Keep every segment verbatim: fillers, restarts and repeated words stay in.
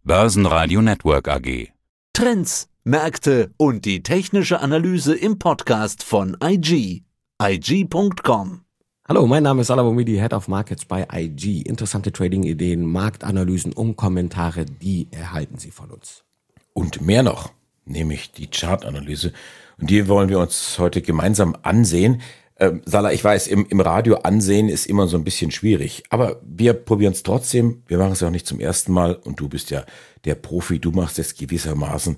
Börsenradio Network A G. Trends, Märkte und die technische Analyse im Podcast von I G. I G Punkt com. Hallo, mein Name ist Salah Boumidi, Head of Markets bei I G. Interessante Trading-Ideen, Marktanalysen und Kommentare, die erhalten Sie von uns. Und mehr noch, nämlich die Chartanalyse. Und die wollen wir uns heute gemeinsam ansehen. Ähm, Salah, ich weiß, im, im Radio ansehen ist immer so ein bisschen schwierig, aber wir probieren es trotzdem. Wir machen es ja auch nicht zum ersten Mal und du bist ja der Profi. Du machst es gewissermaßen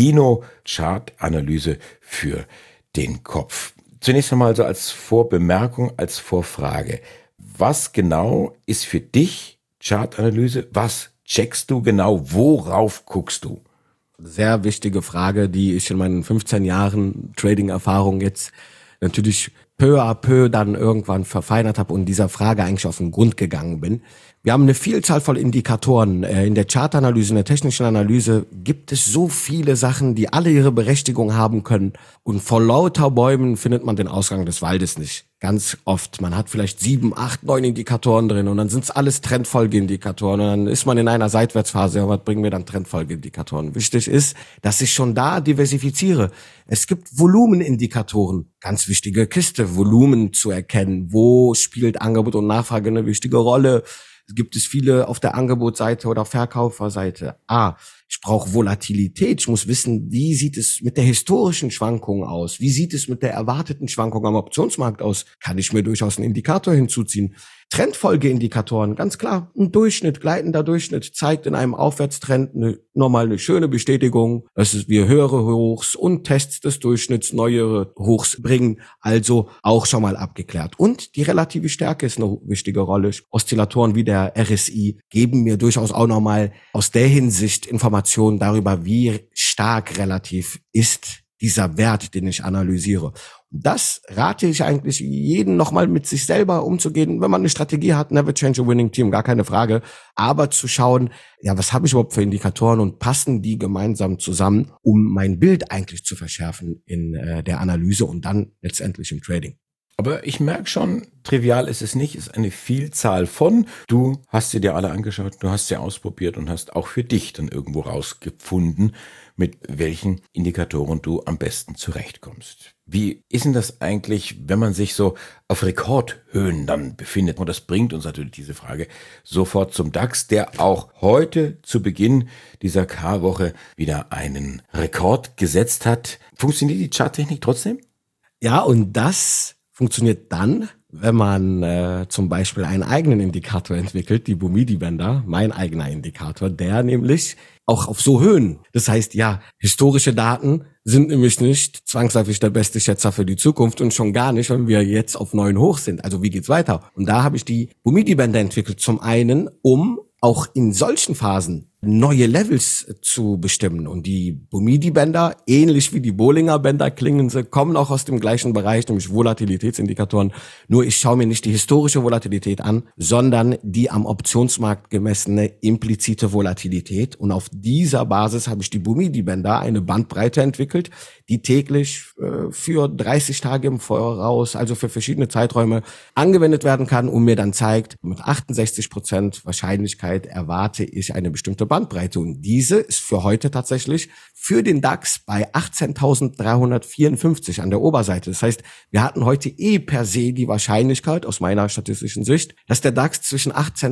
Kino-Chartanalyse für den Kopf. Zunächst einmal so als Vorbemerkung, als Vorfrage. Was genau ist für dich Chartanalyse? Was checkst du genau? Worauf guckst du? Sehr wichtige Frage, die ich in meinen fünfzehn Jahren Trading-Erfahrung jetzt natürlich peu à peu dann irgendwann verfeinert habe und dieser Frage eigentlich auf den Grund gegangen bin. Wir haben eine Vielzahl von Indikatoren. In der Chartanalyse, in der technischen Analyse gibt es so viele Sachen, die alle ihre Berechtigung haben können. Und vor lauter Bäumen findet man den Ausgang des Waldes nicht. Ganz oft. Man hat vielleicht sieben, acht, neun Indikatoren drin und dann sind es alles Trendfolgeindikatoren und dann ist man in einer Seitwärtsphase. Ja, was bringen mir dann Trendfolgeindikatoren? Wichtig ist, dass ich schon da diversifiziere. Es gibt Volumenindikatoren. Ganz wichtige Kiste, Volumen zu erkennen. Wo spielt Angebot und Nachfrage eine wichtige Rolle? Gibt es viele auf der Angebotsseite oder Verkauferseite. Ah, ich brauche Volatilität. Ich muss wissen, wie sieht es mit der historischen Schwankung aus? Wie sieht es mit der erwarteten Schwankung am Optionsmarkt aus? Kann ich mir durchaus einen Indikator hinzuziehen? Trendfolgeindikatoren, ganz klar. Ein Durchschnitt, gleitender Durchschnitt zeigt in einem Aufwärtstrend eine, nochmal eine schöne Bestätigung, dass wir höhere Hochs und Tests des Durchschnitts neuere Hochs bringen. Also auch schon mal abgeklärt. Und die relative Stärke ist eine wichtige Rolle. Oszillatoren wie der R S I geben mir durchaus auch nochmal aus der Hinsicht Informationen darüber, wie stark relativ ist dieser Wert, den ich analysiere. Das rate ich eigentlich jedem nochmal mit sich selber umzugehen. Wenn man eine Strategie hat, never change a winning team, gar keine Frage. Aber zu schauen, ja, was habe ich überhaupt für Indikatoren und passen die gemeinsam zusammen, um mein Bild eigentlich zu verschärfen in äh, der Analyse und dann letztendlich im Trading. Aber ich merke schon, trivial ist es nicht, es ist eine Vielzahl von. Du hast sie dir alle angeschaut, du hast sie ausprobiert und hast auch für dich dann irgendwo rausgefunden, mit welchen Indikatoren du am besten zurechtkommst. Wie ist denn das eigentlich, wenn man sich so auf Rekordhöhen dann befindet? Und das bringt uns natürlich diese Frage sofort zum DAX, der auch heute zu Beginn dieser K-Woche wieder einen Rekord gesetzt hat. Funktioniert die Charttechnik trotzdem? Ja, und das funktioniert dann, wenn man äh, zum Beispiel einen eigenen Indikator entwickelt, die Boumidi-Bänder, mein eigener Indikator, der nämlich auch auf so Höhen. Das heißt, ja, historische Daten sind nämlich nicht zwangsläufig der beste Schätzer für die Zukunft und schon gar nicht, wenn wir jetzt auf neuen Hoch sind. Also wie geht's weiter? Und da habe ich die Boumidi-Bänder entwickelt, zum einen, um auch in solchen Phasen neue Levels zu bestimmen. Und die Boumidi-Bänder, ähnlich wie die Bollinger-Bänder klingen sie, kommen auch aus dem gleichen Bereich, nämlich Volatilitätsindikatoren. Nur ich schaue mir nicht die historische Volatilität an, sondern die am Optionsmarkt gemessene implizite Volatilität. Und auf dieser Basis habe ich die Boumidi-Bänder, eine Bandbreite entwickelt, die täglich äh, für dreißig Tage im Voraus, also für verschiedene Zeiträume, angewendet werden kann und mir dann zeigt, mit achtundsechzig Prozent Wahrscheinlichkeit erwarte ich eine bestimmte Bandbreite. Und diese ist für heute tatsächlich für den DAX bei achtzehntausenddreihundertvierundfünfzig an der Oberseite. Das heißt, wir hatten heute eh per se die Wahrscheinlichkeit aus meiner statistischen Sicht, dass der DAX zwischen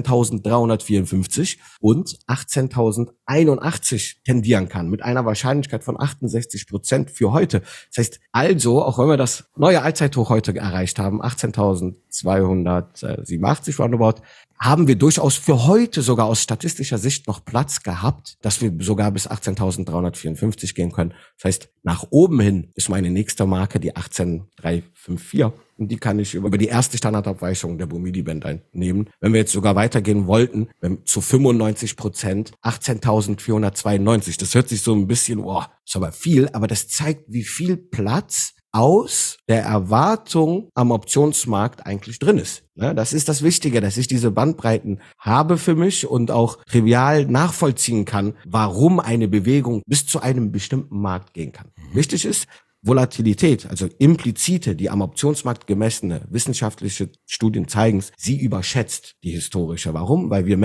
achtzehntausenddreihundertvierundfünfzig und achtzehntausendeinundachtzig tendieren kann, mit einer Wahrscheinlichkeit von achtundsechzig Prozent für heute. Das heißt also, auch wenn wir das neue Allzeithoch heute erreicht haben, achtzehntausendzweihundertsiebenundachtzig roundabout, haben wir durchaus für heute sogar aus statistischer Sicht noch Platz gehabt, dass wir sogar bis achtzehntausenddreihundertvierundfünfzig gehen können. Das heißt, nach oben hin ist meine nächste Marke die achtzehntausenddreihundertfünfundfünfzig und die kann ich über die erste Standardabweichung der Boumidi-Bänder nehmen. Wenn wir jetzt sogar weitergehen wollten, zu fünfundneunzig Prozent achtzehntausendvierhundertzweiundneunzig. Das hört sich so ein bisschen, boah, ist aber viel, aber das zeigt, wie viel Platz aus der Erwartung am Optionsmarkt eigentlich drin ist. Das ist das Wichtige, dass ich diese Bandbreiten habe für mich und auch trivial nachvollziehen kann, warum eine Bewegung bis zu einem bestimmten Markt gehen kann. Wichtig ist, Volatilität, also implizite, die am Optionsmarkt gemessene wissenschaftliche Studien zeigen, sie überschätzt die historische. Warum? Weil wir Menschen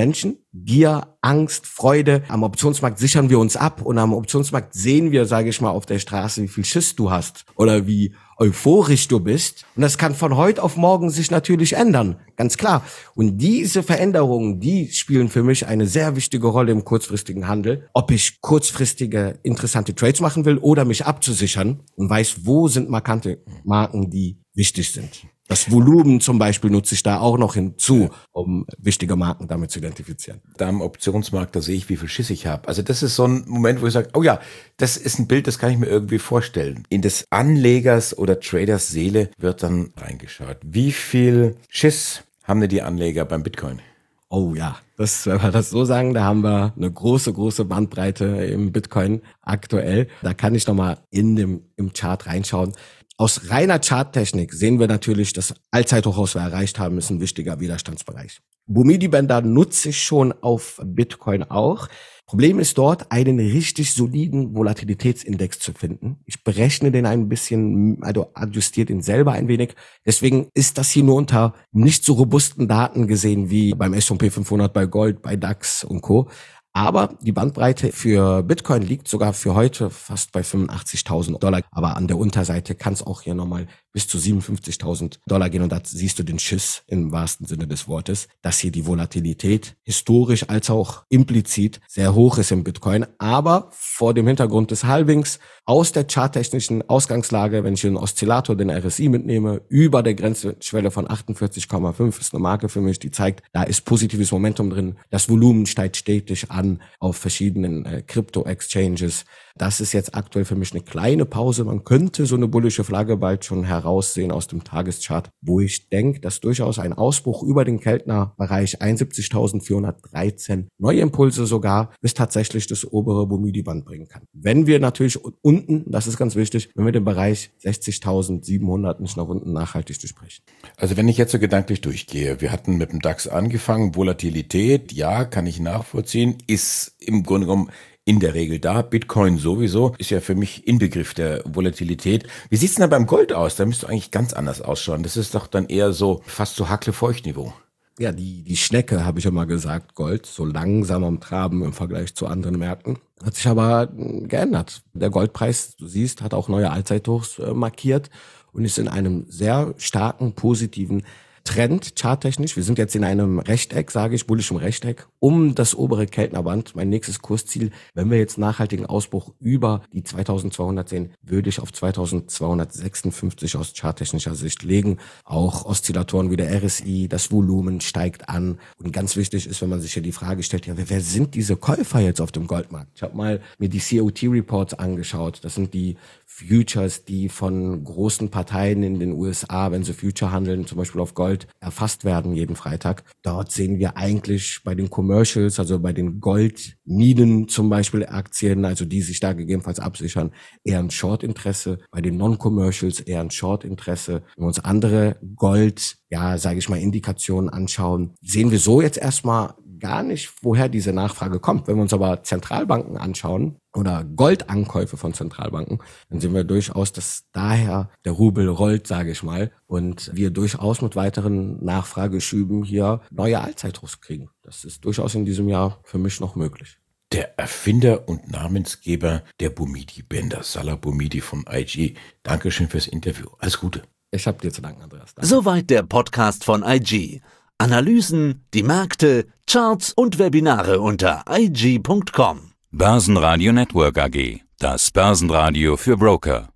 Gier, Angst, Freude. Am Optionsmarkt sichern wir uns ab und am Optionsmarkt sehen wir, sage ich mal, auf der Straße, wie viel Schiss du hast oder wie euphorisch du bist. Und das kann von heute auf morgen sich natürlich ändern, ganz klar. Und diese Veränderungen, die spielen für mich eine sehr wichtige Rolle im kurzfristigen Handel. Ob ich kurzfristige, interessante Trades machen will oder mich abzusichern und weiß, wo sind markante Marken, die wichtig sind. Das Volumen zum Beispiel nutze ich da auch noch hinzu, um wichtige Marken damit zu identifizieren. Da am Optionsmarkt, da sehe ich, wie viel Schiss ich habe. Also das ist so ein Moment, wo ich sage, oh ja, das ist ein Bild, das kann ich mir irgendwie vorstellen. In des Anlegers oder Traders Seele wird dann reingeschaut. Wie viel Schiss haben denn die Anleger beim Bitcoin? Oh ja, das, wenn wir das so sagen, da haben wir eine große, große Bandbreite im Bitcoin aktuell. Da kann ich nochmal in dem, im Chart reinschauen. Aus reiner Charttechnik sehen wir natürlich, das Allzeithoch, was wir erreicht haben, ist ein wichtiger Widerstandsbereich. Bumidi-Bänder nutze ich schon auf Bitcoin auch. Problem ist dort, einen richtig soliden Volatilitätsindex zu finden. Ich berechne den ein bisschen, also adjustiert ihn selber ein wenig. Deswegen ist das hier nur unter nicht so robusten Daten gesehen wie beim S und P fünfhundert, bei Gold, bei DAX und Co. Aber die Bandbreite für Bitcoin liegt sogar für heute fast bei fünfundachtzigtausend Dollar. Aber an der Unterseite kann es auch hier nochmal bis zu siebenundfünfzigtausend Dollar gehen. Und da siehst du den Schiss im wahrsten Sinne des Wortes, dass hier die Volatilität historisch als auch implizit sehr hoch ist im Bitcoin. Aber vor dem Hintergrund des Halvings aus der charttechnischen Ausgangslage, wenn ich den Oszillator, den R S I mitnehme, über der Grenzschwelle von achtundvierzig Komma fünf ist eine Marke für mich, die zeigt, da ist positives Momentum drin. Das Volumen steigt stetig an auf verschiedenen äh, Krypto-Exchanges. Das ist jetzt aktuell für mich eine kleine Pause. Man könnte so eine bullische Flagge bald schon heraussehen aus dem Tageschart, wo ich denke, dass durchaus ein Ausbruch über den Keltner-Bereich einundsiebzigtausendvierhundertdreizehn neue Impulse sogar bis tatsächlich das obere Bumidi-Band bringen kann. Wenn wir natürlich unten, das ist ganz wichtig, wenn wir den Bereich sechzigtausendsiebenhundert nicht nach unten nachhaltig durchbrechen. Also wenn ich jetzt so gedanklich durchgehe, wir hatten mit dem DAX angefangen, Volatilität, ja, kann ich nachvollziehen, ist im Grunde genommen in der Regel da. Bitcoin sowieso ist ja für mich Inbegriff der Volatilität. Wie sieht's denn da beim Gold aus? Da müsste eigentlich ganz anders ausschauen. Das ist doch dann eher so fast so Hackle-Feucht-Niveau. Ja, die, die Schnecke, habe ich immer gesagt, Gold, so langsam am Traben im Vergleich zu anderen Märkten. Hat sich aber geändert. Der Goldpreis, du siehst, hat auch neue Allzeithochs äh, markiert und ist in einem sehr starken, positiven Trend, charttechnisch. Wir sind jetzt in einem Rechteck, sage ich, bullischem Rechteck, um das obere Keltnerband. Mein nächstes Kursziel, wenn wir jetzt nachhaltigen Ausbruch über die zweitausendzweihundert sehen, würde ich auf zweitausendzweihundertsechsundfünfzig aus charttechnischer Sicht legen. Auch Oszillatoren wie der R S I, das Volumen steigt an. Und ganz wichtig ist, wenn man sich hier die Frage stellt, ja, wer sind diese Käufer jetzt auf dem Goldmarkt? Ich habe mal mir die C O T-Reports angeschaut. Das sind die Futures, die von großen Parteien in den U S A, wenn sie Future handeln, zum Beispiel auf Gold, erfasst werden jeden Freitag. Dort sehen wir eigentlich bei den Commercials, also bei den Goldminen zum Beispiel Aktien, also die sich da gegebenenfalls absichern, eher ein Short-Interesse. Bei den Non-Commercials eher ein Short-Interesse. Wenn wir uns andere Gold, ja, sage ich mal, Indikationen anschauen, sehen wir so jetzt erstmal gar nicht, woher diese Nachfrage kommt. Wenn wir uns aber Zentralbanken anschauen oder Goldankäufe von Zentralbanken, dann sehen wir durchaus, dass daher der Rubel rollt, sage ich mal, und wir durchaus mit weiteren Nachfrageschüben hier neue Allzeithochs kriegen. Das ist durchaus in diesem Jahr für mich noch möglich. Der Erfinder und Namensgeber der Bumidi-Bänder, Salah Boumidi von I G. Dankeschön fürs Interview. Alles Gute. Ich habe dir zu danken, Andreas. Danke. Soweit der Podcast von I G. Analysen, die Märkte, Charts und Webinare unter i g punkt com. Börsenradio Network A G. Das Börsenradio für Broker.